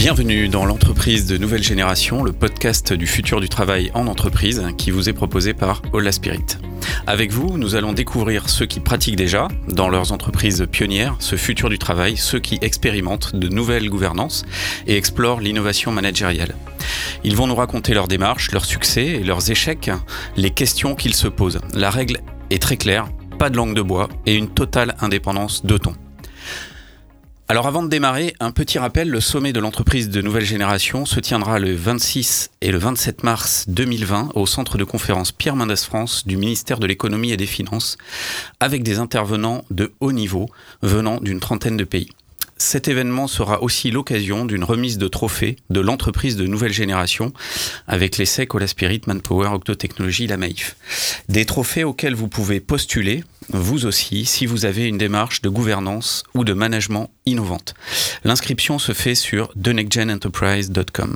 Bienvenue dans l'entreprise de nouvelle génération, le podcast du futur du travail en entreprise qui vous est proposé par Hola Spirit. Avec vous, nous allons découvrir ceux qui pratiquent déjà, dans leurs entreprises pionnières, ce futur du travail, ceux qui expérimentent de nouvelles gouvernances et explorent l'innovation managériale. Ils vont nous raconter leurs démarches, leurs succès et leurs échecs, les questions qu'ils se posent. La règle est très claire, pas de langue de bois et une totale indépendance de ton. Alors avant de démarrer, un petit rappel, le sommet de l'entreprise de nouvelle génération se tiendra le 26 et le 27 mars 2020 au centre de conférence Pierre Mendès France du ministère de l'économie et des finances avec des intervenants de haut niveau venant d'une trentaine de pays. Cet événement sera aussi l'occasion d'une remise de trophées de l'entreprise de nouvelle génération avec l'ESSEC, Hola Spirit, Manpower, Octotechnologie, la Maïf. Des trophées auxquels vous pouvez postuler, vous aussi, si vous avez une démarche de gouvernance ou de management innovante. L'inscription se fait sur thenextgenenterprise.com.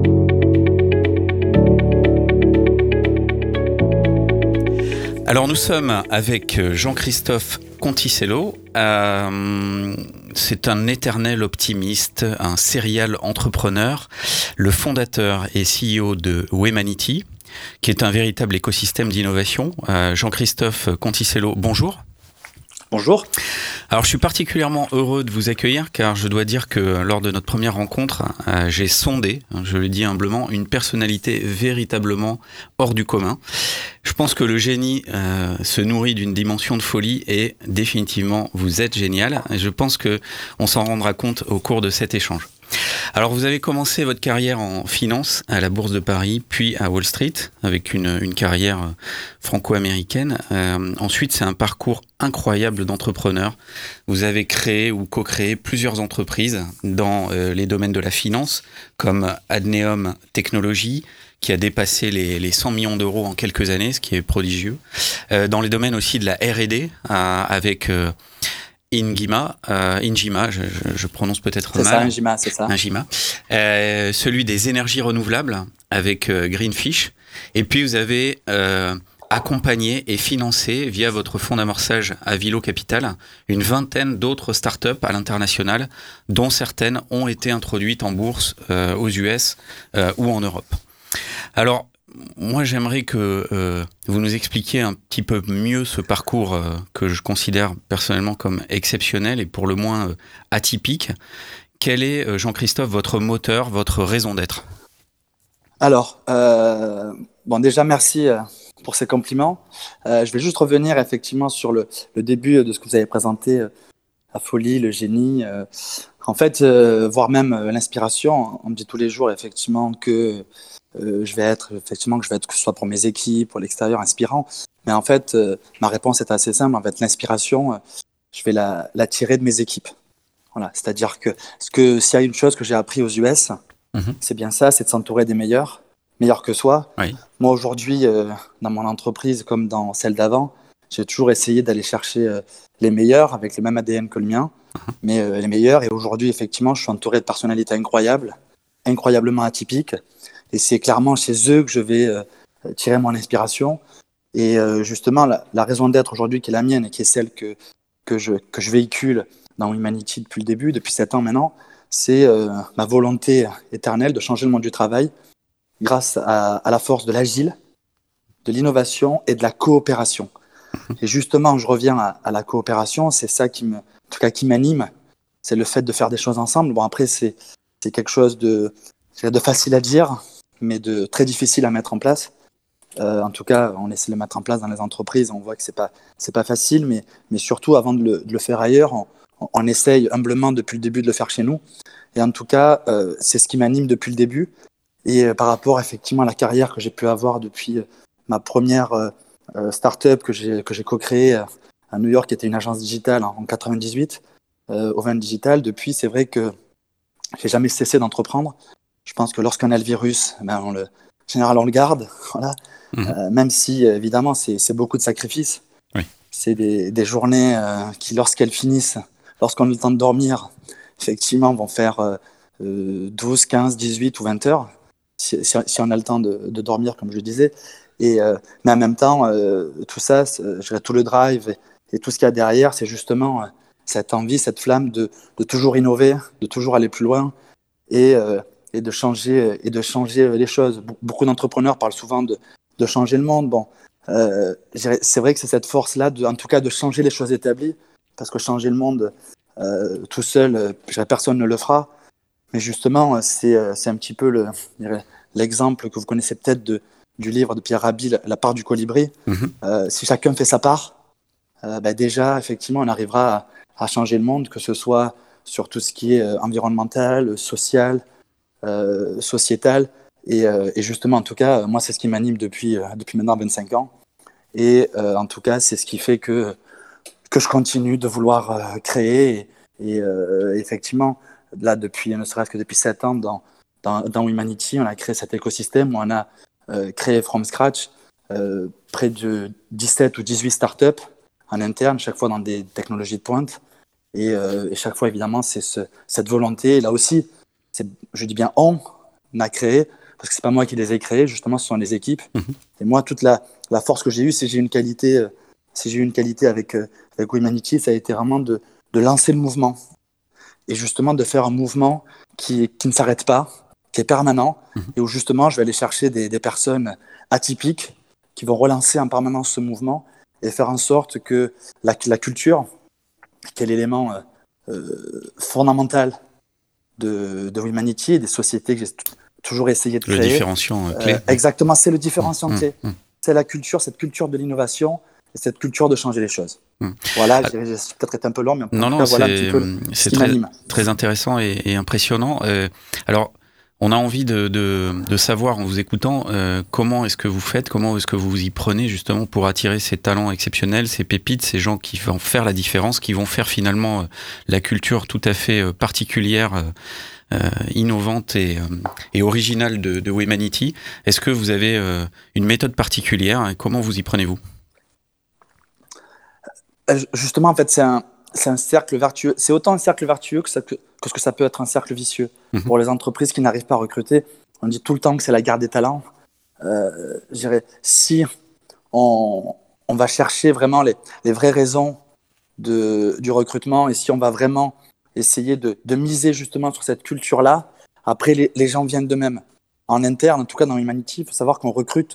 Alors nous sommes avec Jean-Christophe Conticello. C'est un éternel optimiste, un serial entrepreneur, le fondateur et CEO de Wemanity, qui est un véritable écosystème d'innovation. Jean-Christophe Conticello, bonjour. Bonjour. Alors, je suis particulièrement heureux de vous accueillir car je dois dire que lors de notre première rencontre, j'ai sondé, je le dis humblement, une personnalité véritablement hors du commun. Je pense que le génie se nourrit d'une dimension de folie et définitivement, vous êtes génial. Et je pense que on s'en rendra compte au cours de cet échange. Alors, vous avez commencé votre carrière en finance à la Bourse de Paris, puis à Wall Street, avec une carrière franco-américaine. Ensuite, c'est un parcours incroyable d'entrepreneur. Vous avez créé ou co-créé plusieurs entreprises dans les domaines de la finance, comme Adneum Technologies, qui a dépassé les 100 millions d'euros en quelques années, ce qui est prodigieux. Dans les domaines aussi de la R&D, avec Ingima, je prononce peut-être c'est mal. C'est ça. Ingima. Celui des énergies renouvelables avec Greenfish. Et puis vous avez accompagné et financé via votre fonds d'amorçage à Vilo Capital une vingtaine d'autres startups à l'international, dont certaines ont été introduites en bourse aux US ou en Europe. Alors, moi, j'aimerais que vous nous expliquiez un petit peu mieux ce parcours que je considère personnellement comme exceptionnel et pour le moins atypique. Quel est, Jean-Christophe, votre moteur, votre raison d'être ? Alors, déjà, merci pour ces compliments. Je vais juste revenir effectivement sur le début de ce que vous avez présenté, la folie, le génie. En fait, voire même l'inspiration. On me dit tous les jours effectivement que je vais être, que ce soit pour mes équipes, pour l'extérieur, inspirant. Mais en fait, ma réponse est assez simple. En fait, l'inspiration, je vais la tirer de mes équipes. Voilà. C'est-à-dire que s'il y a une chose que j'ai appris aux US, c'est bien ça, c'est de s'entourer des meilleurs que soi. Oui. Moi, aujourd'hui, dans mon entreprise comme dans celle d'avant, j'ai toujours essayé d'aller chercher les meilleurs avec le même ADN que le mien, mais les meilleurs. Et aujourd'hui, effectivement, je suis entouré de personnalités incroyables, incroyablement atypiques. Et c'est clairement chez eux que je vais tirer mon inspiration. Et justement, la raison d'être aujourd'hui qui est la mienne et qui est celle que je véhicule dans Wemanity depuis 7 ans maintenant, c'est ma volonté éternelle de changer le monde du travail grâce à la force de l'agile, de l'innovation et de la coopération. Et justement, je reviens à la coopération, c'est ça qui m'anime, c'est le fait de faire des choses ensemble. Bon, après, c'est quelque chose de facile à dire, mais de très difficile à mettre en place. En tout cas, on essaie de le mettre en place dans les entreprises, on voit que c'est pas facile, mais surtout, avant de le faire ailleurs, on essaye humblement depuis le début de le faire chez nous. Et en tout cas, c'est ce qui m'anime depuis le début. Et par rapport effectivement à la carrière que j'ai pu avoir depuis ma première start-up que j'ai co-créée à New York, qui était une agence digitale en 98, Oven Digital, depuis, c'est vrai que j'ai jamais cessé d'entreprendre. Je pense que lorsqu'on a le virus, en général, on le garde, voilà. Même si, évidemment, c'est beaucoup de sacrifices. Oui. C'est des journées qui, lorsqu'elles finissent, lorsqu'on a le temps de dormir, effectivement, vont faire 12, 15, 18 ou 20 heures, si on a le temps de dormir, comme je disais. Mais en même temps, tout ça, tout le drive et tout ce qu'il y a derrière, c'est justement cette envie, cette flamme de toujours innover, de toujours aller plus loin. et, euh, et de changer les choses. Beaucoup d'entrepreneurs parlent souvent de changer le monde. Bon, c'est vrai que c'est cette force-là, en tout cas de changer les choses établies, parce que changer le monde tout seul, personne ne le fera. Mais justement, c'est un petit peu l'exemple que vous connaissez peut-être du livre de Pierre Rabhi, La part du colibri. Si chacun fait sa part, déjà, effectivement, on arrivera à changer le monde, que ce soit sur tout ce qui est environnemental, social, sociétal. Et justement, en tout cas, moi, c'est ce qui m'anime depuis maintenant 25 ans. Et en tout cas, c'est ce qui fait que je continue de vouloir créer. Et effectivement, là, ne serait-ce que depuis 7 ans, dans Humanity, on a créé cet écosystème où on a créé from scratch près de 17 ou 18 startups en interne, chaque fois dans des technologies de pointe. Et chaque fois, évidemment, c'est cette volonté. Et là aussi, je dis bien on a créé, parce que c'est pas moi qui les ai créés, justement, ce sont les équipes. Et moi, toute la force que j'ai eue, si j'ai eu une qualité avec Humanity, ça a été vraiment de lancer le mouvement. Et justement, de faire un mouvement qui ne s'arrête pas, qui est permanent, et où justement, je vais aller chercher des personnes atypiques qui vont relancer en permanence ce mouvement et faire en sorte que la culture, qui est l'élément fondamental de Humanity et des sociétés que j'ai toujours essayé de créer. Le différenciant clé. Exactement, c'est le différenciant clé. C'est la culture, cette culture de l'innovation et cette culture de changer les choses. Voilà, j'ai peut-être été un peu long, mais non, voilà un petit peu c'est très intéressant et impressionnant. Alors, on a envie de savoir en vous écoutant comment est-ce que vous faites, comment est-ce que vous vous y prenez justement pour attirer ces talents exceptionnels, ces pépites, ces gens qui vont faire la différence, qui vont faire finalement la culture tout à fait particulière, innovante et originale de Humanity. Est-ce que vous avez une méthode particulière et comment vous y prenez-vous ? Justement, en fait, c'est un cercle vertueux. C'est autant un cercle vertueux que ce que ça peut être un cercle vicieux. Pour les entreprises qui n'arrivent pas à recruter, on dit tout le temps que c'est la guerre des talents. Je dirais, si on va chercher vraiment les vraies raisons du recrutement et si on va vraiment essayer de miser justement sur cette culture-là, après, les gens viennent d'eux-mêmes. En interne, en tout cas dans Humanity, il faut savoir qu'on recrute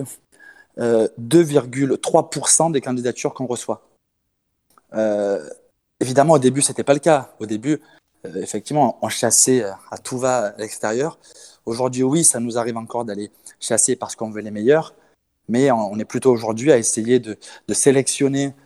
2,3% des candidatures qu'on reçoit. Évidemment, au début, ce n'était pas le cas. Au début, effectivement, on chassait à tout va à l'extérieur. Aujourd'hui, oui, ça nous arrive encore d'aller chasser parce qu'on veut les meilleurs, mais on est plutôt aujourd'hui à essayer de sélectionner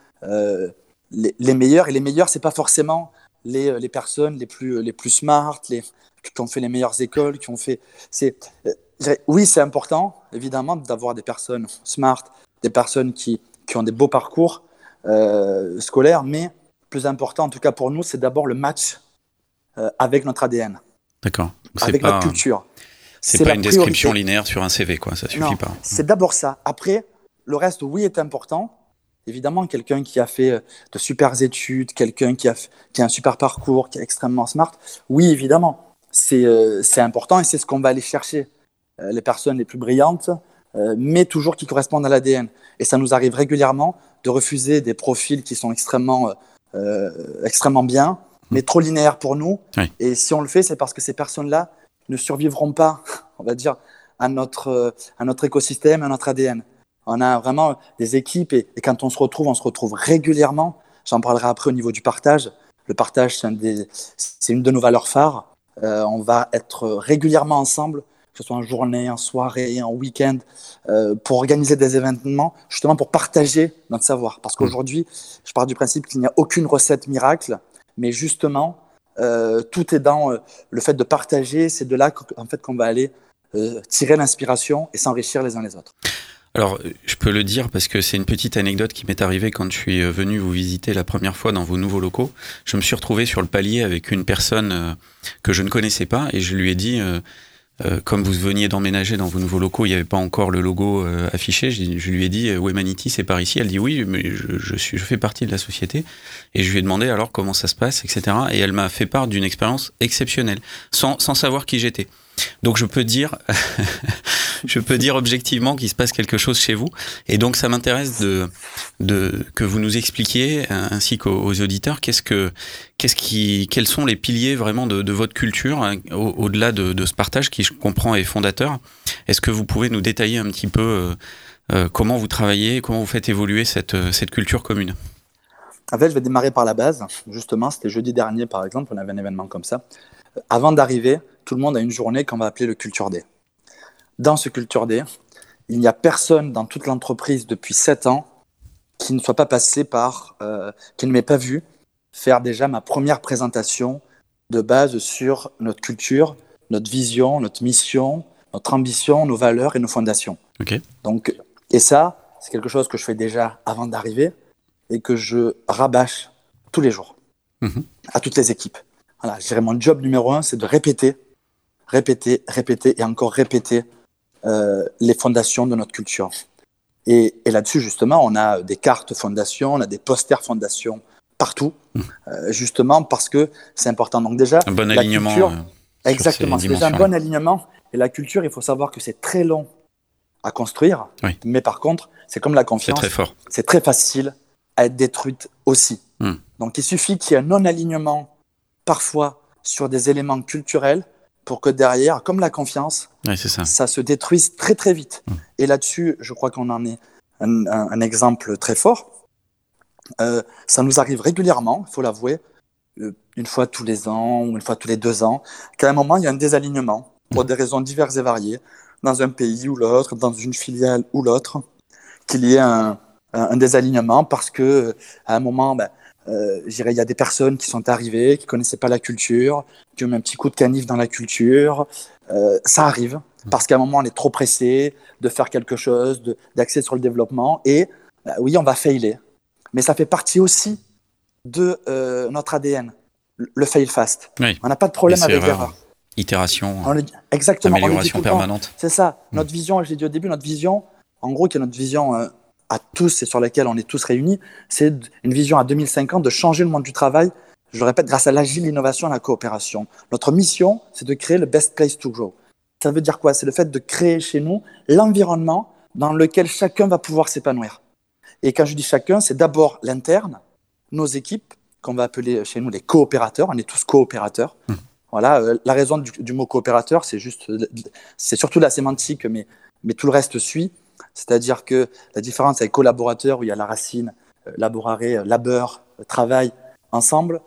les meilleurs. Et les meilleurs, ce n'est pas forcément les personnes les plus smart, qui ont fait les meilleures écoles, qui ont fait... oui, c'est important, évidemment, d'avoir des personnes smart, des personnes qui ont des beaux parcours scolaires, mais plus important, en tout cas pour nous, c'est d'abord le match avec notre ADN. D'accord. Avec notre culture. C'est pas une description linéaire sur un CV, quoi. Ça suffit pas. C'est d'abord ça. Après, le reste, oui, est important. Évidemment, quelqu'un qui a fait de super études, quelqu'un qui a un super parcours, qui est extrêmement smart, oui, évidemment, c'est important et c'est ce qu'on va aller chercher. Les personnes les plus brillantes, mais toujours qui correspondent à l'ADN. Et ça nous arrive régulièrement de refuser des profils qui sont extrêmement bien, mais trop linéaires pour nous. Oui. Et si on le fait, c'est parce que ces personnes-là ne survivront pas, on va dire, à notre écosystème, à notre ADN. On a vraiment des équipes et quand on se retrouve régulièrement. J'en parlerai après au niveau du partage. Le partage, c'est une de nos valeurs phares. On va être régulièrement ensemble, que ce soit en journée, en soirée, en week-end, pour organiser des événements, justement pour partager notre savoir. Parce qu'aujourd'hui, je pars du principe qu'il n'y a aucune recette miracle, mais justement, tout est dans le fait de partager. C'est de là en fait, qu'on va aller tirer l'inspiration et s'enrichir les uns les autres. Alors, je peux le dire parce que c'est une petite anecdote qui m'est arrivée quand je suis venu vous visiter la première fois dans vos nouveaux locaux. Je me suis retrouvé sur le palier avec une personne que je ne connaissais pas et je lui ai dit... comme vous veniez d'emménager dans vos nouveaux locaux, il n'y avait pas encore le logo affiché. Je lui ai dit Humanity, c'est par ici. Elle dit oui, mais je fais partie de la société. Et je lui ai demandé alors comment ça se passe, etc. Et elle m'a fait part d'une expérience exceptionnelle, sans savoir qui j'étais. Donc je peux dire, je peux dire objectivement qu'il se passe quelque chose chez vous. Et donc ça m'intéresse que vous nous expliquiez, ainsi qu'aux auditeurs, quels sont les piliers vraiment de votre culture, hein, au-delà de ce partage qui, je comprends, est fondateur. Est-ce que vous pouvez nous détailler un petit peu comment vous travaillez, comment vous faites évoluer cette culture commune? En fait, je vais démarrer par la base. Justement, c'était jeudi dernier, par exemple, on avait un événement comme ça. Avant d'arriver, tout le monde a une journée qu'on va appeler le Culture Day. Dans ce Culture Day, il n'y a personne dans toute l'entreprise depuis 7 ans qui ne soit pas passé qui ne m'ait pas vu faire déjà ma première présentation de base sur notre culture, notre vision, notre mission, notre ambition, nos valeurs et nos fondations. Okay. Donc, et ça, c'est quelque chose que je fais déjà avant d'arriver et que je rabâche tous les jours à toutes les équipes. Voilà, je dirais mon job numéro 1, c'est de répéter et encore répéter les fondations de notre culture. Et là-dessus, justement, on a des cartes fondations, on a des posters fondations partout, justement parce que c'est important. Donc déjà, un bon alignement. Culture, exactement, c'est déjà un bon alignement. Et la culture, il faut savoir que c'est très long à construire, oui. Mais par contre, c'est comme la confiance, c'est très fort. C'est très facile à être détruite aussi. Donc il suffit qu'il y ait un non-alignement parfois sur des éléments culturels pour que derrière, comme la confiance, ouais, c'est ça. Ça se détruise très très vite. Et là-dessus, je crois qu'on en est un exemple très fort. Ça nous arrive régulièrement, il faut l'avouer, une fois tous les ans ou une fois tous les 2 ans, qu'à un moment, il y a un désalignement pour des raisons diverses et variées, dans un pays ou l'autre, dans une filiale ou l'autre, qu'il y ait un désalignement parce que à un moment, je dirais, il y a des personnes qui sont arrivées, qui ne connaissaient pas la culture, qui ont mis un petit coup de canif dans la culture. Ça arrive, parce qu'à un moment, on est trop pressé de faire quelque chose, d'axer sur le développement. Et oui, on va failer. Mais ça fait partie aussi de notre ADN, le fail fast. Oui. On n'a pas de problème avec l'erreur. Itération, exactement, amélioration permanente. C'est ça. Notre vision, je l'ai dit au début, notre vision, en gros, qui est notre vision à tous et sur laquelle on est tous réunis, c'est une vision à 2050 de changer le monde du travail, je le répète, grâce à l'agile, l'innovation et la coopération. Notre mission, c'est de créer le best place to grow. Ça veut dire quoi? C'est le fait de créer chez nous l'environnement dans lequel chacun va pouvoir s'épanouir. Et quand je dis chacun, c'est d'abord l'interne, nos équipes, qu'on va appeler chez nous les coopérateurs. On est tous coopérateurs. Voilà, la raison du mot coopérateur, c'est surtout la sémantique, mais tout le reste suit. C'est-à-dire que la différence avec collaborateur, où il y a la racine, laborare, labeur, travail, ensemble,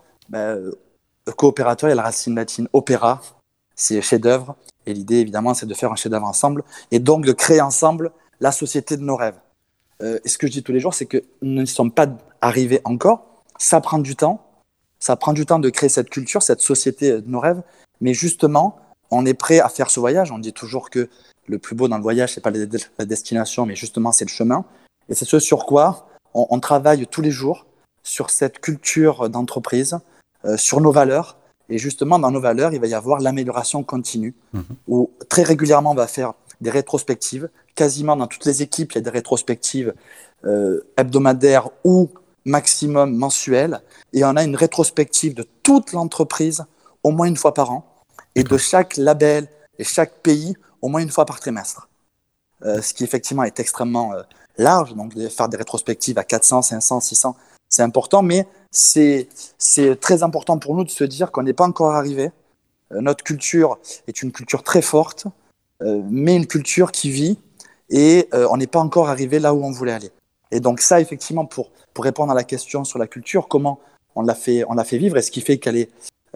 coopérateur, il y a la racine latine opéra, c'est chef-d'œuvre. Et l'idée, évidemment, c'est de faire un chef-d'œuvre ensemble et donc de créer ensemble la société de nos rêves. Et ce que je dis tous les jours, c'est que nous ne sommes pas arrivés encore. Ça prend du temps. Ça prend du temps de créer cette culture, cette société de nos rêves. Mais justement, on est prêt à faire ce voyage. On dit toujours que le plus beau dans le voyage, c'est pas la destination, mais justement, c'est le chemin. Et c'est ce sur quoi on travaille tous les jours, sur cette culture d'entreprise, sur nos valeurs. Et justement, dans nos valeurs, il va y avoir l'amélioration continue, où très régulièrement, on va faire des rétrospectives. Quasiment dans toutes les équipes, il y a des rétrospectives hebdomadaires ou maximum mensuelles. Et on a une rétrospective de toute l'entreprise au moins une fois par an. Et de chaque label et chaque pays au moins une fois par trimestre. Ce qui effectivement est extrêmement large. Donc de faire des rétrospectives à 400, 500, 600, c'est important. Mais c'est très important pour nous de se dire qu'on n'est pas encore arrivé. Notre culture est une culture très forte, mais une culture qui vit. Et on n'est pas encore arrivé là où on voulait aller. Et donc ça, effectivement, pour répondre à la question sur la culture, comment on l'a fait vivre et ce qui fait qu'elle est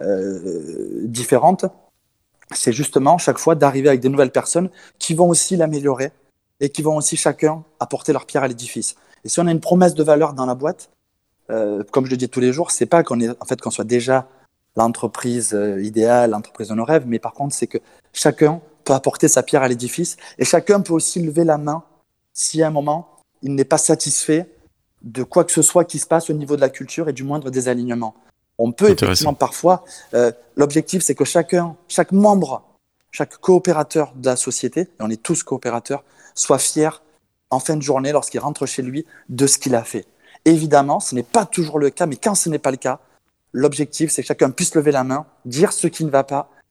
différente, c'est justement chaque fois d'arriver avec des nouvelles personnes qui vont aussi l'améliorer et qui vont aussi chacun apporter leur pierre à l'édifice. Et si on a une promesse de valeur dans la boîte, comme je le dis tous les jours, c'est pas qu'on soit déjà l'entreprise idéale, l'entreprise de nos rêves, mais par contre, c'est que chacun peut apporter sa pierre à l'édifice et chacun peut aussi lever la main si à un moment, il n'est pas satisfait de quoi que ce soit qui se passe au niveau de la culture et du moindre désalignement. On peut effectivement parfois, l'objectif c'est que chaque membre, chaque coopérateur de la société, et on est tous coopérateurs, soit fier en fin de journée lorsqu'il rentre chez lui de ce qu'il a fait. Évidemment, ce n'est pas toujours le cas, mais quand ce n'est pas le cas, l'objectif c'est que chacun puisse lever la main, dire ce qui ne va pas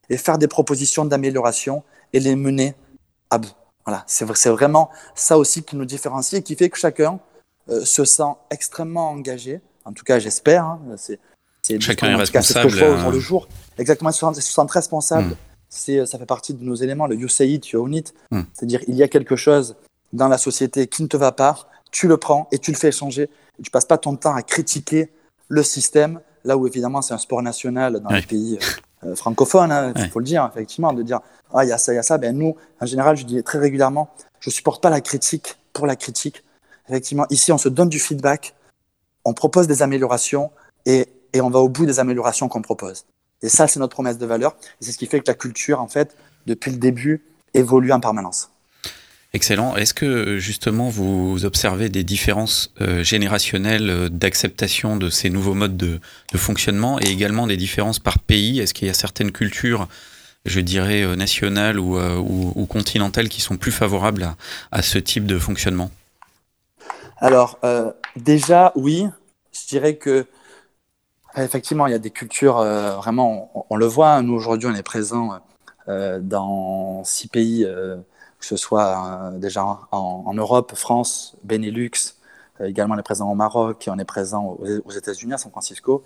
et faire des propositions d'amélioration et les mener à bout. Voilà, c'est vraiment ça aussi qui nous différencie et qui fait que chacun se sent extrêmement engagé. En tout cas, j'espère. Hein, Chacun est en tout cas, c'est ce que responsable. je vois au jour le jour. Exactement, ils se sentent responsables. Ça fait partie de nos éléments, le you say it, you own it. C'est-à-dire, il y a quelque chose dans la société qui ne te va pas, tu le prends et tu le fais changer. Tu ne passes pas ton temps à critiquer le système, là où évidemment c'est un sport national dans les pays francophones, il faut le dire, effectivement, de dire « il y a ça, il y a ça ». Ben, nous, en général, je dis très régulièrement, je ne supporte pas la critique pour la critique. Effectivement, ici, on se donne du feedback, on propose des améliorations et on va au bout des améliorations qu'on propose. Et ça, c'est notre promesse de valeur. Et c'est ce qui fait que la culture, en fait, depuis le début, évolue en permanence. Excellent. Est-ce que justement vous observez des différences générationnelles d'acceptation de ces nouveaux modes de fonctionnement et également des différences par pays? Est-ce qu'il y a certaines cultures, je dirais nationales ou continentales, qui sont plus favorables à ce type de fonctionnement? Alors, déjà, oui. Je dirais que effectivement, il y a des cultures, vraiment, on le voit. Nous, aujourd'hui, on est présent dans 6 pays, que ce soit déjà en Europe, France, Benelux, également on est présent au Maroc, on est présent aux États-Unis, à San Francisco,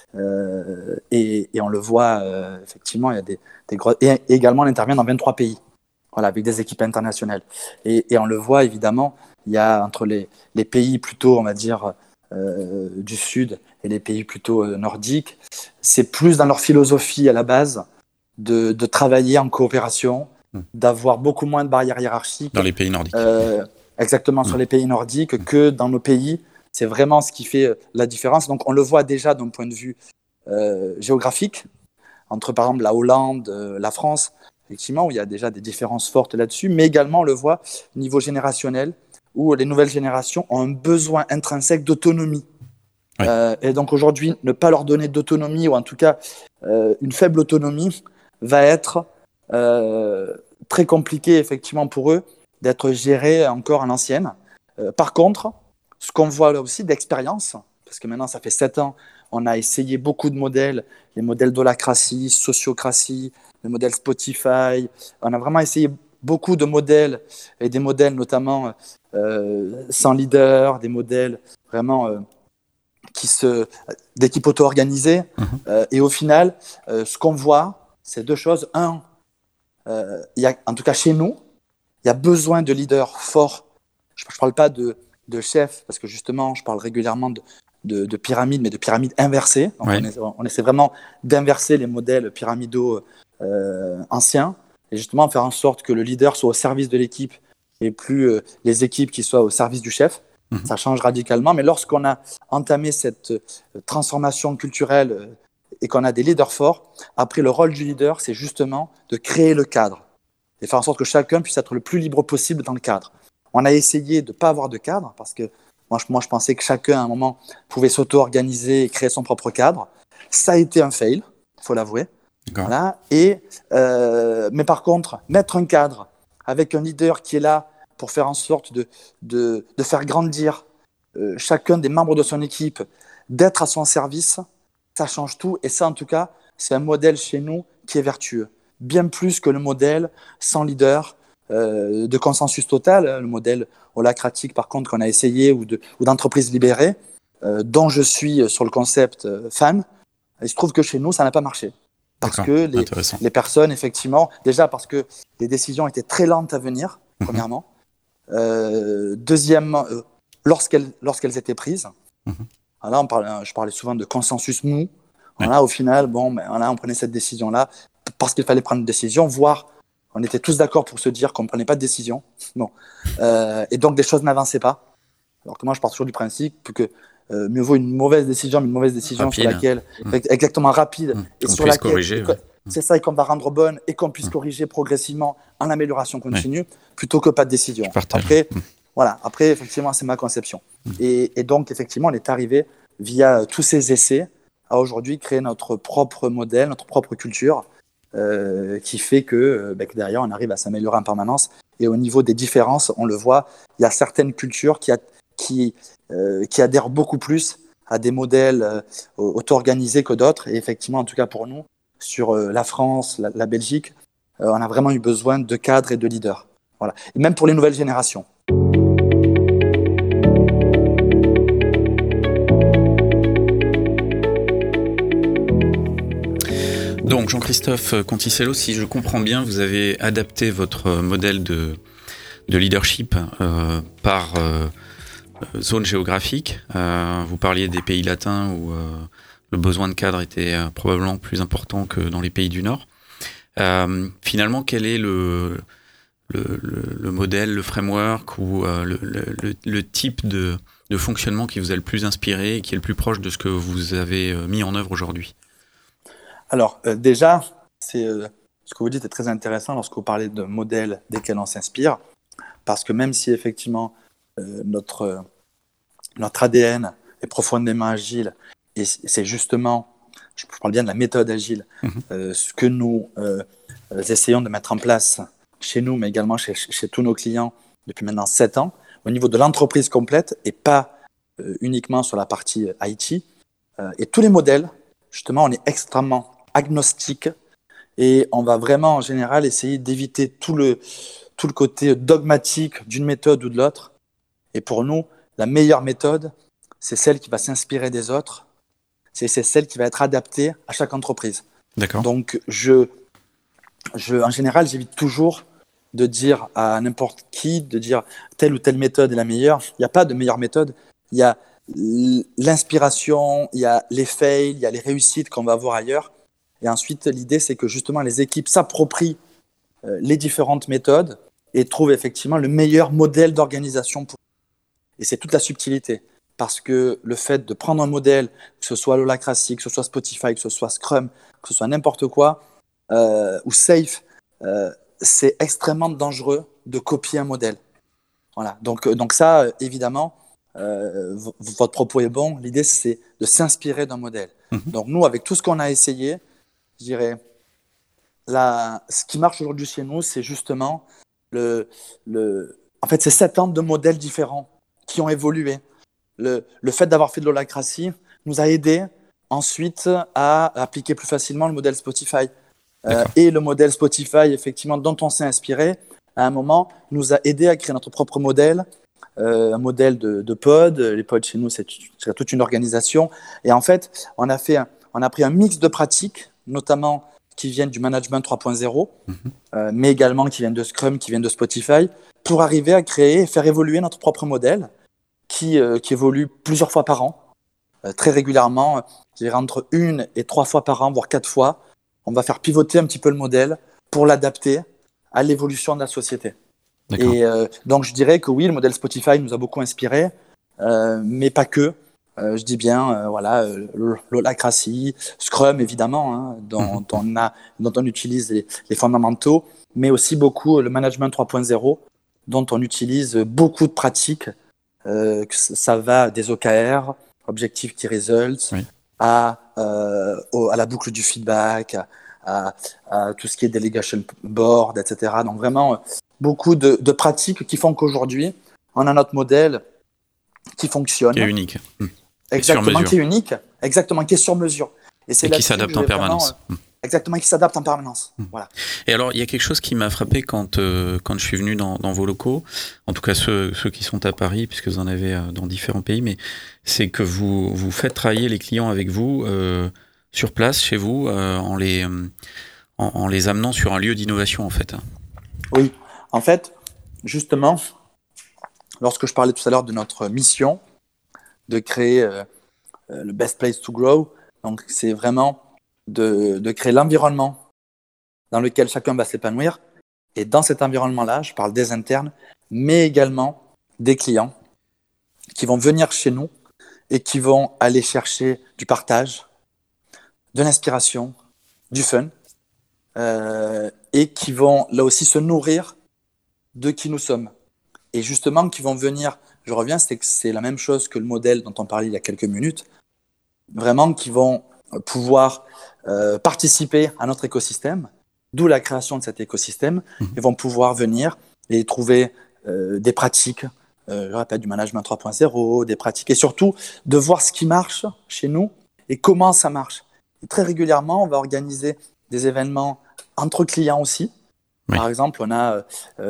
et on le voit, effectivement, il y a des gros... Et également, on intervient dans 23 pays, voilà, avec des équipes internationales. Et on le voit, évidemment, il y a entre les pays plutôt, on va dire, du Sud et les pays plutôt nordiques, c'est plus dans leur philosophie à la base de travailler en coopération, d'avoir beaucoup moins de barrières hiérarchiques. Dans les pays nordiques. Exactement, sur les pays nordiques que dans nos pays. C'est vraiment ce qui fait la différence. Donc on le voit déjà d'un point de vue géographique, entre par exemple la Hollande, la France, effectivement, où il y a déjà des différences fortes là-dessus, mais également on le voit au niveau générationnel, où les nouvelles générations ont un besoin intrinsèque d'autonomie. Oui. Et donc aujourd'hui, ne pas leur donner d'autonomie, ou en tout cas une faible autonomie, va être très compliqué effectivement pour eux d'être gérés encore à l'ancienne. Par contre, ce qu'on voit là aussi d'expérience, parce que maintenant ça fait 7 ans, on a essayé beaucoup de modèles, les modèles d'holacratie, sociocratie, le modèle Spotify, on a vraiment essayé beaucoup de modèles, et des modèles notamment sans leader, des modèles vraiment d'équipes auto-organisées. Et au final, ce qu'on voit, c'est 2 choses. Un, il y a, en tout cas chez nous, il y a besoin de leaders forts. Je ne parle pas de chefs, parce que justement, je parle régulièrement de pyramides, mais de pyramides inversées. Donc on essaie vraiment d'inverser les modèles pyramidaux anciens, et justement faire en sorte que le leader soit au service de l'équipe et plus les équipes qui soient au service du chef. Ça change radicalement. Mais lorsqu'on a entamé cette transformation culturelle et qu'on a des leaders forts, après le rôle du leader, c'est justement de créer le cadre et faire en sorte que chacun puisse être le plus libre possible dans le cadre. On a essayé de ne pas avoir de cadre parce que moi, je pensais que chacun, à un moment, pouvait s'auto-organiser et créer son propre cadre. Ça a été un fail, il faut l'avouer. Voilà. Mais par contre, mettre un cadre avec un leader qui est là pour faire en sorte de faire grandir chacun des membres de son équipe, d'être à son service, ça change tout. Et ça, en tout cas, c'est un modèle chez nous qui est vertueux. Bien plus que le modèle sans leader, de consensus total, le modèle holacratique, par contre, qu'on a essayé, ou d'entreprise libérée, dont je suis sur le concept fan. Il se trouve que chez nous, ça n'a pas marché. Parce que les personnes, effectivement, déjà parce que les décisions étaient très lentes à venir, premièrement. Deuxièmement, lorsqu'elles étaient prises, voilà, je parlais souvent de consensus mou. Voilà, au final, on prenait cette décision-là parce qu'il fallait prendre une décision, voire on était tous d'accord pour se dire qu'on ne prenait pas de décision. Bon. Et donc, des choses n'avançaient pas. Alors que moi, je pars toujours du principe que mieux vaut une mauvaise décision, mais une mauvaise décision rapide, sur laquelle, exactement rapide, et sur laquelle corriger, c'est ça, et qu'on va rendre bonne, et qu'on puisse corriger progressivement en amélioration continue, plutôt que pas de décision. Après, effectivement, c'est ma conception. Et donc, effectivement, on est arrivé, via tous ces essais, à aujourd'hui créer notre propre modèle, notre propre culture, qui fait que derrière, on arrive à s'améliorer en permanence. Et au niveau des différences, on le voit, il y a certaines cultures qui adhèrent beaucoup plus à des modèles auto-organisés que d'autres. Et effectivement, en tout cas pour nous, sur la France, la Belgique, on a vraiment eu besoin de cadres et de leaders. Voilà. Et même pour les nouvelles générations. Donc Jean-Christophe Conticello, si je comprends bien, vous avez adapté votre modèle de leadership par zone géographique. Vous parliez des pays latins où le besoin de cadre était probablement plus important que dans les pays du Nord. Finalement, quel est le modèle, le framework ou le type de fonctionnement qui vous a le plus inspiré et qui est le plus proche de ce que vous avez mis en œuvre aujourd'hui? Alors, déjà, ce que vous dites est très intéressant lorsque vous parlez de modèles desquels on s'inspire, parce que même si effectivement notre ADN est profondément agile, et c'est justement, je parle bien de la méthode agile, ce que nous essayons de mettre en place chez nous, mais également chez tous nos clients depuis maintenant 7 ans, au niveau de l'entreprise complète et pas uniquement sur la partie IT. Et tous les modèles, justement, on est extrêmement agnostique et on va vraiment en général essayer d'éviter tout le côté dogmatique d'une méthode ou de l'autre. Et pour nous, la meilleure méthode, c'est celle qui va s'inspirer des autres, c'est celle qui va être adaptée à chaque entreprise. D'accord. Donc, en général, j'évite toujours de dire à n'importe qui, de dire telle ou telle méthode est la meilleure. Il n'y a pas de meilleure méthode. Il y a l'inspiration, il y a les fails, il y a les réussites qu'on va avoir ailleurs. Et ensuite, l'idée, c'est que justement, les équipes s'approprient les différentes méthodes et trouvent effectivement le meilleur modèle d'organisation. Et c'est toute la subtilité. Parce que le fait de prendre un modèle, que ce soit Holacracy, que ce soit Spotify, que ce soit Scrum, que ce soit n'importe quoi, ou Safe, c'est extrêmement dangereux de copier un modèle. Voilà. Donc ça, évidemment, votre propos est bon. L'idée, c'est de s'inspirer d'un modèle. Donc nous, avec tout ce qu'on a essayé, je dirais, ce qui marche aujourd'hui chez nous, c'est justement en fait, c'est 7 ans de modèles différents qui ont évolué. Le fait d'avoir fait de l'holacracy nous a aidé ensuite à appliquer plus facilement le modèle Spotify. Et le modèle Spotify, effectivement, dont on s'est inspiré, à un moment, nous a aidé à créer notre propre modèle, un modèle de pod. Les pods, chez nous, c'est toute une organisation. Et en fait, on a pris un mix de pratiques, notamment qui viennent du management 3.0, mais également qui viennent de Scrum, qui viennent de Spotify, pour arriver à créer et faire évoluer notre propre modèle qui évolue plusieurs fois par an, très régulièrement, je dirais entre 1 et 3 fois par an, voire 4 fois. On va faire pivoter un petit peu le modèle pour l'adapter à l'évolution de la société. D'accord. Et donc, je dirais que oui, le modèle Spotify nous a beaucoup inspiré, mais pas que. Je dis bien, l'holacracy, Scrum, évidemment, hein, dont on utilise les fondamentaux, mais aussi beaucoup le management 3.0, dont on utilise beaucoup de pratiques. Ça va des OKR, Objective Key Results, oui, à la boucle du feedback, à tout ce qui est delegation board, etc. Donc vraiment, beaucoup de pratiques qui font qu'aujourd'hui, on a notre modèle qui fonctionne. qui est unique. Exactement, qui est unique, exactement, qui est sur mesure. Et qui s'adapte en permanence. Exactement, qui s'adapte en permanence. Voilà. Et alors, il y a quelque chose qui m'a frappé quand je suis venu dans vos locaux, en tout cas ceux qui sont à Paris, puisque vous en avez dans différents pays, mais c'est que vous faites travailler les clients avec vous sur place, chez vous, en les amenant sur un lieu d'innovation, en fait. Oui, en fait, justement, lorsque je parlais tout à l'heure de notre mission, de créer le best place to grow, donc c'est vraiment de créer l'environnement dans lequel chacun va s'épanouir. Et dans cet environnement-là, je parle des internes, mais également des clients qui vont venir chez nous et qui vont aller chercher du partage, de l'inspiration, du fun, et qui vont là aussi se nourrir de qui nous sommes. Et justement, qui vont venir, je reviens, c'est la même chose que le modèle dont on parlait il y a quelques minutes, vraiment qui vont pouvoir participer à notre écosystème, d'où la création de cet écosystème, et vont pouvoir venir et trouver des pratiques, je répète, du management 3.0, des pratiques, et surtout de voir ce qui marche chez nous et comment ça marche. très régulièrement, on va organiser des événements entre clients aussi. Oui. Par exemple, on a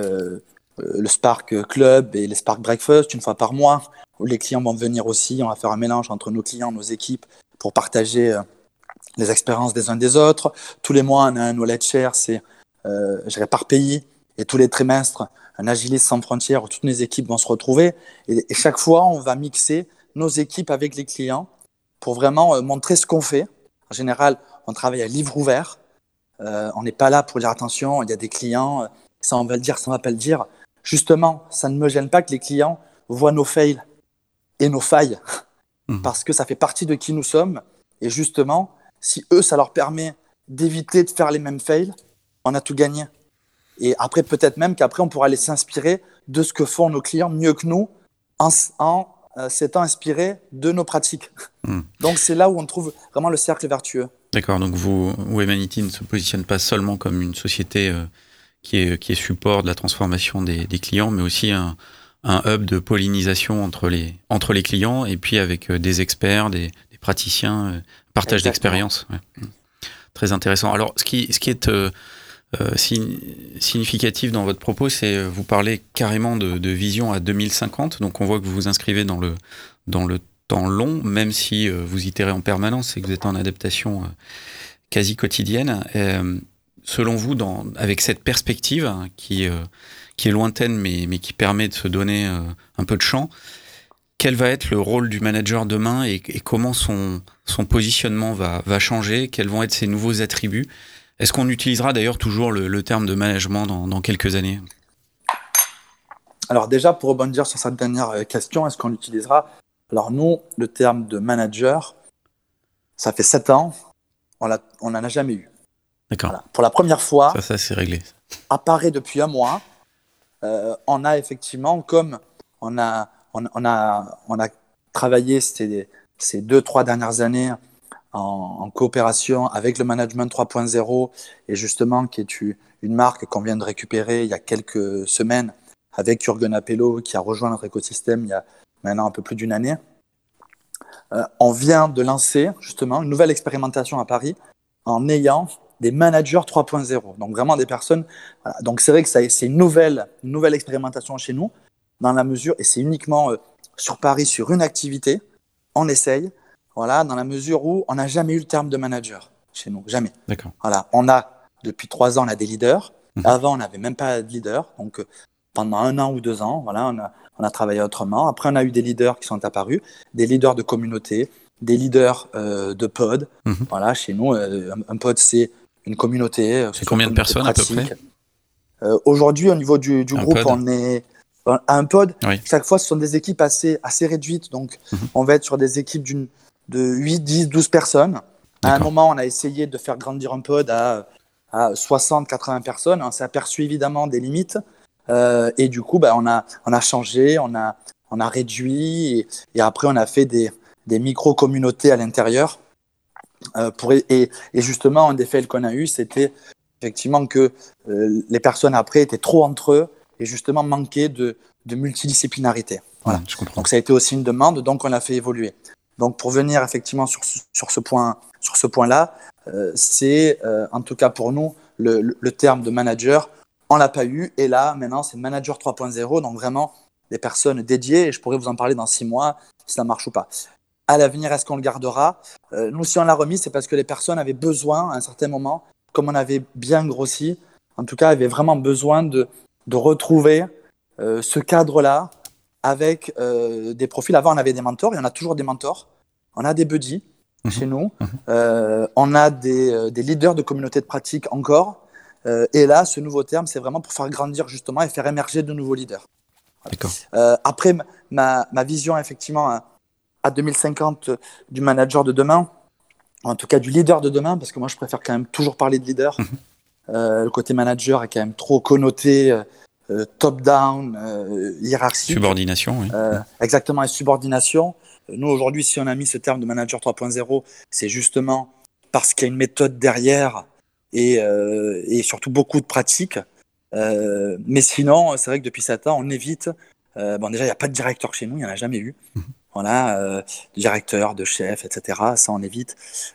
le Spark Club et les Spark Breakfast une fois par mois, où les clients vont venir aussi. On va faire un mélange entre nos clients, nos équipes, pour partager les expériences des uns des autres. Tous les mois, on a un knowledge share, c'est par pays, et tous les trimestres, un Agiliste sans frontières où toutes les équipes vont se retrouver. Et chaque fois, on va mixer nos équipes avec les clients pour vraiment montrer ce qu'on fait. En général, on travaille à livre ouvert. On n'est pas là pour dire attention, il y a des clients, ça on va le dire, ça on va pas le dire. Justement, ça ne me gêne pas que les clients voient nos fails et nos failles, parce que ça fait partie de qui nous sommes. Et justement, si eux, ça leur permet d'éviter de faire les mêmes fails, on a tout gagné. Et après, peut-être même qu'après, on pourra aller s'inspirer de ce que font nos clients mieux que nous en s'étant inspiré de nos pratiques. Donc, c'est là où on trouve vraiment le cercle vertueux. D'accord, donc vous Humanity ne se positionne pas seulement comme une société qui est support de la transformation des clients, mais aussi un hub de pollinisation entre les clients et puis avec des experts, des praticiens, partage d'expériences. Ouais. Très intéressant. Alors, ce qui est significatif dans votre propos, c'est vous parlez carrément de vision à 2050. Donc, on voit que vous vous inscrivez dans le temps long, même si vous itérez en permanence et que vous êtes en adaptation quasi quotidienne. Selon vous, avec cette perspective qui est lointaine, mais qui permet de se donner un peu de champ, quel va être le rôle du manager demain et comment son positionnement va changer? Quels vont être ses nouveaux attributs? Est-ce qu'on utilisera d'ailleurs toujours le terme de management dans quelques années? Alors déjà, pour rebondir sur cette dernière question, est-ce qu'on l'utilisera? Alors nous, le terme de manager, ça fait 7 ans, on n'en a jamais eu. D'accord. Voilà. Pour la première fois, ça c'est réglé. Apparaît depuis un mois. On a effectivement, comme on a travaillé ces 2-3 dernières années en coopération avec le Management 3.0 et justement qui est une marque qu'on vient de récupérer il y a quelques semaines avec Jürgen Appelo qui a rejoint notre écosystème il y a maintenant un peu plus d'une année. On vient de lancer justement une nouvelle expérimentation à Paris en ayant des managers 3.0, donc vraiment des personnes. Voilà. Donc c'est vrai que c'est une nouvelle expérimentation chez nous, dans la mesure, et c'est uniquement sur Paris, sur une activité, on essaye, voilà, dans la mesure où on n'a jamais eu le terme de manager chez nous, jamais. D'accord. Voilà, depuis 3 ans, on a des leaders. Avant, on n'avait même pas de leader, donc pendant 1 an ou 2 ans, voilà, on a travaillé autrement. Après, on a eu des leaders qui sont apparus, des leaders de communauté, des leaders de pod. Voilà, chez nous, un pod, c'est une communauté. C'est combien de personnes à peu près? Aujourd'hui, au niveau du groupe, on est à un pod. Oui. Chaque fois, ce sont des équipes assez réduites. Donc, on va être sur des équipes de 8, 10, 12 personnes. D'accord. À un moment, on a essayé de faire grandir un pod à 60, 80 personnes. On s'est aperçu évidemment des limites. Et du coup, on a changé, on a réduit. Et après, on a fait des micro-communautés à l'intérieur. Et justement, un des fails qu'on a eu, c'était effectivement que les personnes après étaient trop entre eux et justement manquaient de multidisciplinarité. Voilà. Je comprends. Donc ça a été aussi une demande, donc on l'a fait évoluer. Donc pour venir effectivement sur ce point-là, c'est en tout cas pour nous le terme de manager, on l'a pas eu et là maintenant c'est manager 3.0, donc vraiment des personnes dédiées et je pourrais vous en parler dans 6 mois si ça marche ou pas. À l'avenir, est-ce qu'on le gardera? Nous, si on l'a remis, c'est parce que les personnes avaient besoin, à un certain moment, comme on avait bien grossi, en tout cas, avaient vraiment besoin de retrouver ce cadre-là avec des profils. Avant, on avait des mentors, et on a toujours des mentors. On a des buddies chez nous. On a des leaders de communautés de pratique encore. Et là, ce nouveau terme, c'est vraiment pour faire grandir justement et faire émerger de nouveaux leaders. D'accord. Après, ma vision, effectivement, à 2050 du manager de demain, en tout cas du leader de demain, parce que moi je préfère quand même toujours parler de leader. Le côté manager est quand même trop connoté top-down, hiérarchique. Subordination, oui. Exactement, et subordination. Nous aujourd'hui, si on a mis ce terme de manager 3.0, c'est justement parce qu'il y a une méthode derrière et surtout beaucoup de pratiques. Mais sinon, c'est vrai que depuis 7 ans, on évite. Déjà, il n'y a pas de directeur chez nous, il n'y en a jamais eu. Voilà, directeur, de chef, etc. Ça, on évite.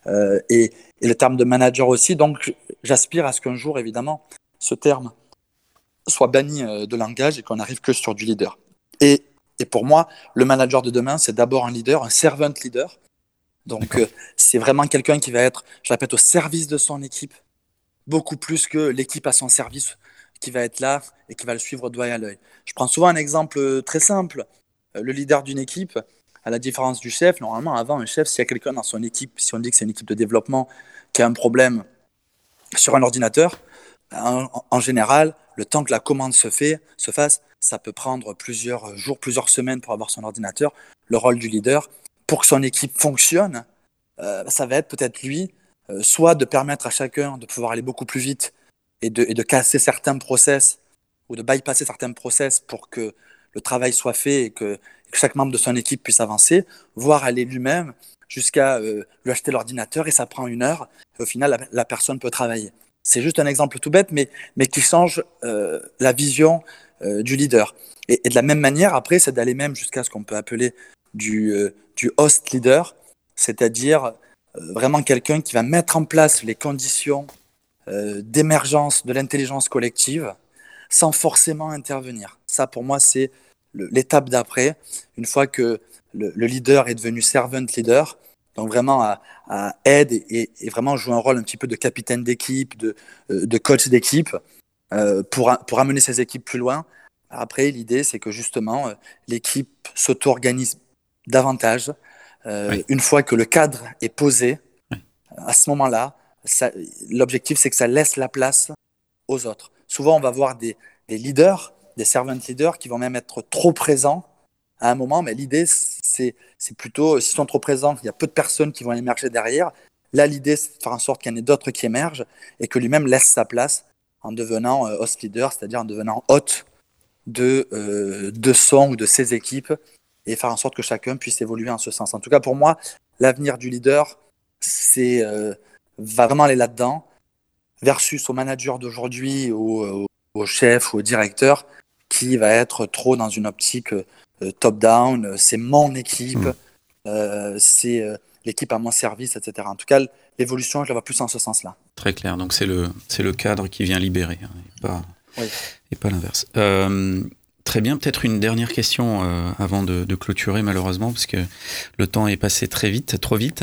Et le terme de manager aussi. Donc, j'aspire à ce qu'un jour, évidemment, ce terme soit banni de langage et qu'on n'arrive que sur du leader. Et pour moi, le manager de demain, c'est d'abord un leader, un servant leader. Donc, c'est vraiment quelqu'un qui va être, je répète, au service de son équipe, beaucoup plus que l'équipe à son service qui va être là et qui va le suivre doigt à l'œil. Je prends souvent un exemple très simple. Le leader d'une équipe, à la différence du chef, normalement, avant, un chef, s'il y a quelqu'un dans son équipe, si on dit que c'est une équipe de développement qui a un problème sur un ordinateur, en général, le temps que la commande se fasse, ça peut prendre plusieurs jours, plusieurs semaines pour avoir son ordinateur. Le rôle du leader, pour que son équipe fonctionne, ça va être peut-être lui, soit de permettre à chacun de pouvoir aller beaucoup plus vite et de casser certains process ou de bypasser certains process pour que le travail soit fait et que chaque membre de son équipe puisse avancer, voire aller lui-même jusqu'à lui acheter l'ordinateur et ça prend 1 heure. Et au final, la personne peut travailler. C'est juste un exemple tout bête, mais qui change la vision du leader. Et de la même manière, après, c'est d'aller même jusqu'à ce qu'on peut appeler du host leader, c'est-à-dire vraiment quelqu'un qui va mettre en place les conditions d'émergence de l'intelligence collective sans forcément intervenir. Ça, pour moi, c'est l'étape d'après, une fois que le leader est devenu servant leader, donc vraiment à aide et vraiment jouer un rôle un petit peu de capitaine d'équipe, de coach d'équipe, pour amener ses équipes plus loin. Après, l'idée, c'est que justement, l'équipe s'auto-organise davantage. Oui. Une fois que le cadre est posé, Oui. à ce moment-là, l'objectif, c'est que ça laisse la place aux autres. Souvent, on va voir des leaders, des servant leaders qui vont même être trop présents à un moment, mais l'idée, c'est plutôt, s'ils sont trop présents, il y a peu de personnes qui vont émerger derrière. Là, l'idée, c'est de faire en sorte qu'il y en ait d'autres qui émergent et que lui-même laisse sa place en devenant host leader, c'est-à-dire en devenant hôte de son ou de ses équipes et faire en sorte que chacun puisse évoluer en ce sens. En tout cas, pour moi, l'avenir du leader, va vraiment aller là-dedans, versus au manager d'aujourd'hui, au chef ou au directeur, qui va être trop dans une optique top-down, c'est mon équipe, c'est l'équipe à mon service, etc. En tout cas, l'évolution, je la vois plus en ce sens-là. Très clair, donc c'est le cadre qui vient libérer, hein, Oui. et pas l'inverse. Très bien, peut-être une dernière question avant de clôturer malheureusement, parce que le temps est passé très vite, trop vite.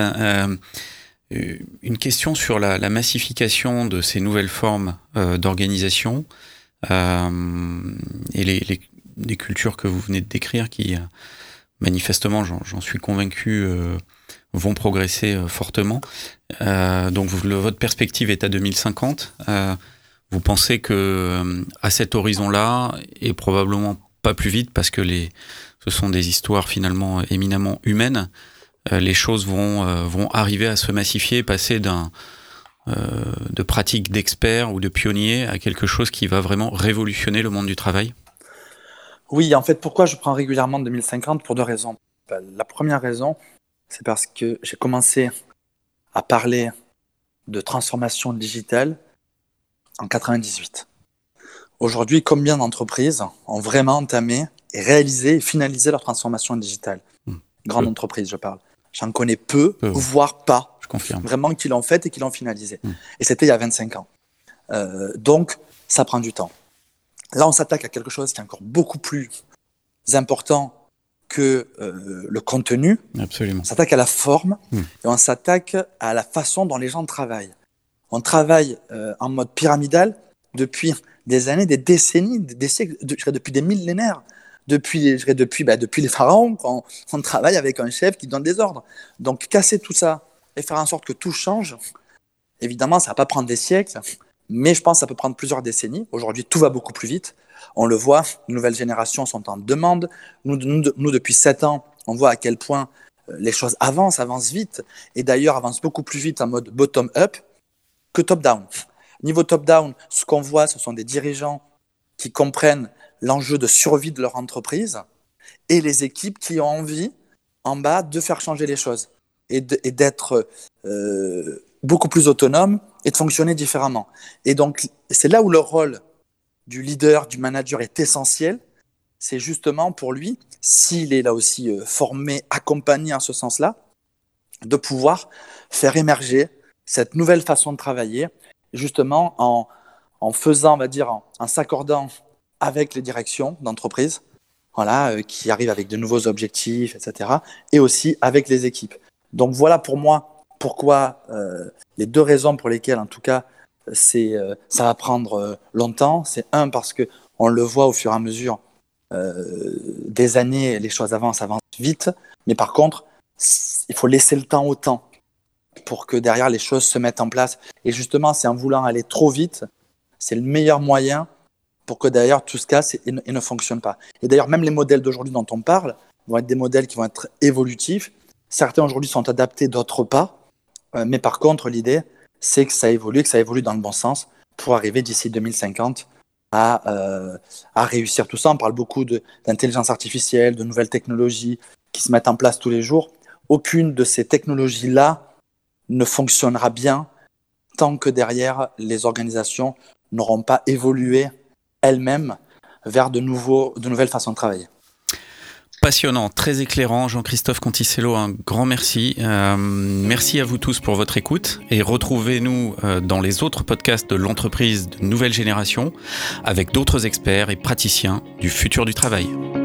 Une question sur la massification de ces nouvelles formes d'organisation et les cultures que vous venez de décrire qui, manifestement, j'en suis convaincu, vont progresser fortement. Donc votre perspective est à 2050. Vous pensez que à cet horizon-là, et probablement pas plus vite parce que ce sont des histoires finalement éminemment humaines, les choses vont arriver à se massifier, passer de pratiques d'experts ou de pionniers à quelque chose qui va vraiment révolutionner le monde du travail? Oui, en fait, pourquoi je prends régulièrement 2050? Pour 2 raisons. La première raison, c'est parce que j'ai commencé à parler de transformation digitale en 98. Aujourd'hui, combien d'entreprises ont vraiment entamé et réalisé et finalisé leur transformation digitale? Grande entreprise, je parle. J'en connais peu, voire pas. Je confirme. Vraiment qui l'ont fait et qui l'ont finalisé. Et c'était il y a 25 ans. Donc, ça prend du temps. Là, on s'attaque à quelque chose qui est encore beaucoup plus important que le contenu. Absolument. On s'attaque à la forme et on s'attaque à la façon dont les gens travaillent. On travaille en mode pyramidal depuis des années, des décennies, des siècles, depuis des millénaires. Depuis les pharaons, on travaille avec un chef qui donne des ordres. Donc, casser tout ça et faire en sorte que tout change, évidemment, ça ne va pas prendre des siècles, mais je pense que ça peut prendre plusieurs décennies. Aujourd'hui, tout va beaucoup plus vite. On le voit, les nouvelles générations sont en demande. Nous depuis 7 ans, on voit à quel point les choses avancent vite, et d'ailleurs avancent beaucoup plus vite en mode bottom-up que top-down. Niveau top-down, ce qu'on voit, ce sont des dirigeants qui comprennent l'enjeu de survie de leur entreprise et les équipes qui ont envie, en bas, de faire changer les choses et d'être beaucoup plus autonomes et de fonctionner différemment. Et donc, c'est là où le rôle du leader, du manager est essentiel, c'est justement pour lui, s'il est là aussi formé, accompagné en ce sens-là, de pouvoir faire émerger cette nouvelle façon de travailler, justement en faisant, on va dire, en s'accordant avec les directions d'entreprise, voilà, qui arrivent avec de nouveaux objectifs, etc., et aussi avec les équipes. Donc voilà pour moi pourquoi les 2 raisons pour lesquelles, en tout cas, ça va prendre longtemps. C'est parce que on le voit au fur et à mesure des années, les choses avancent vite, mais par contre, il faut laisser le temps au temps pour que derrière les choses se mettent en place. Et justement, c'est en voulant aller trop vite, c'est le meilleur moyen pour que d'ailleurs tout se casse et ne fonctionne pas. Et d'ailleurs, même les modèles d'aujourd'hui dont on parle vont être des modèles qui vont être évolutifs. Certains aujourd'hui sont adaptés, d'autres pas. Mais par contre, l'idée, c'est que ça évolue dans le bon sens pour arriver d'ici 2050 à réussir tout ça. On parle beaucoup d'intelligence artificielle, de nouvelles technologies qui se mettent en place tous les jours. Aucune de ces technologies-là ne fonctionnera bien tant que derrière, les organisations n'auront pas évolué elles-mêmes vers de nouvelles façons de travailler. Passionnant, très éclairant. Jean-Christophe Conticello, un grand merci. Merci à vous tous pour votre écoute et retrouvez-nous dans les autres podcasts de l'entreprise de nouvelle génération avec d'autres experts et praticiens du futur du travail.